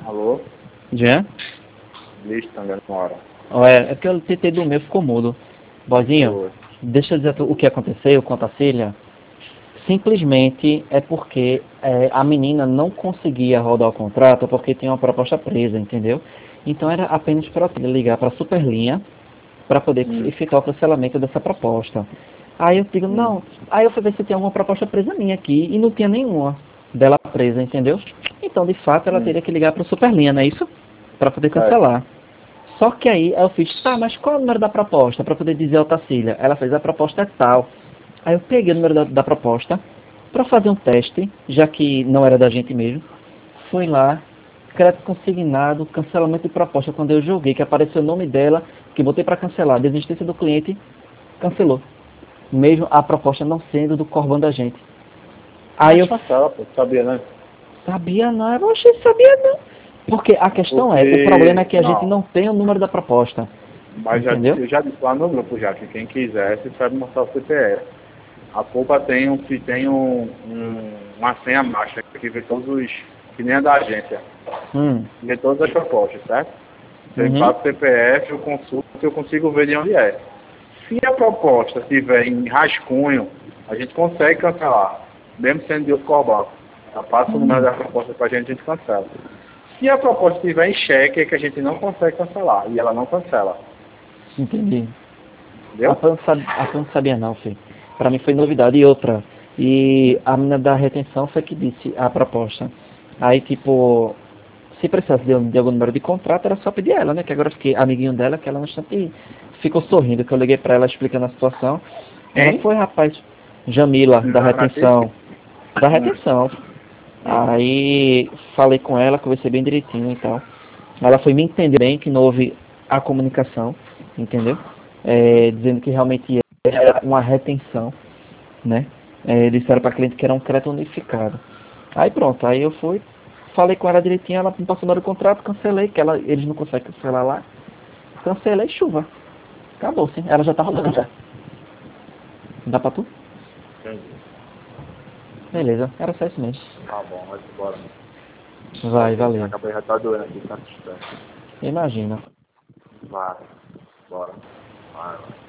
Alô? Jean? Listo, também uma hora. É que eu tentei dormir, ficou mudo. Bozinho, deixa eu dizer o que aconteceu com a Tacília. Simplesmente é porque a menina não conseguia rodar o contrato porque tinha uma proposta presa, entendeu? Então era apenas para ela ligar para a Superlinha para poder efetuar o cancelamento dessa proposta. Aí eu digo, não. Aí eu fui ver se tinha alguma proposta presa minha aqui e não tinha nenhuma dela presa, entendeu? Então, de fato, ela teria que ligar para o Superlinha, não é isso? Para poder cancelar. Só que aí eu fiz, tá, mas qual é o número da proposta? Para poder dizer ao Tacília. Ela fez a proposta é tal. Aí eu peguei o número da proposta para fazer um teste, já que não era da gente mesmo. Fui lá, crédito consignado, cancelamento de proposta. Quando eu joguei, que apareceu o nome dela, que botei para cancelar, desistência do cliente, cancelou. Mesmo a proposta não sendo do Corban da gente. Aí eu cancela, pô, sabia, né? sabia não, eu achei que sabia não. Porque a questão o problema é que a gente não tem o número da proposta. Mas eu já disse lá no grupo já, que quem quiser, você sabe mostrar o CPF. A Poupa tem uma senha master que vê todos os, que nem a da agência. Vê todas as propostas, certo? Você passa o CPF, eu consulto, eu consigo ver de onde é. Se a proposta estiver em rascunho, a gente consegue cancelar, mesmo sendo de outro Corban. Já passa o número da proposta pra gente, a gente cancela. Se a proposta estiver em cheque, é que a gente não consegue cancelar, e ela não cancela. Entendi. Entendeu? A Pan não sabia não, filho. Pra mim foi novidade. E outra. E a menina da retenção foi que disse a proposta. Aí, tipo, se precisasse de algum número de contrato, era só pedir ela, né? Que agora eu fiquei amiguinho dela, que ela no instante ficou sorrindo, que eu liguei pra ela explicando a situação. Ela foi, rapaz, Jamila, da retenção. Da retenção. Aí falei com ela, conversei bem direitinho e tal. Ela foi me entender bem, que não houve a comunicação, entendeu? Dizendo que realmente era uma retenção, né? Disseram para cliente que era um crédito unificado. Aí pronto, aí eu fui, falei com ela direitinho, ela me passou o contrato, cancelei, que eles não conseguem cancelar lá. Cancelei, chuva. Acabou, sim. Ela já tá rodando já. Dá pra tu? Entendi. Beleza, era só isso mesmo. Tá bom, mas bora. Vai, valeu. Acabei já tá doendo aqui, tá distante. Imagina. Vai, bora. Vai.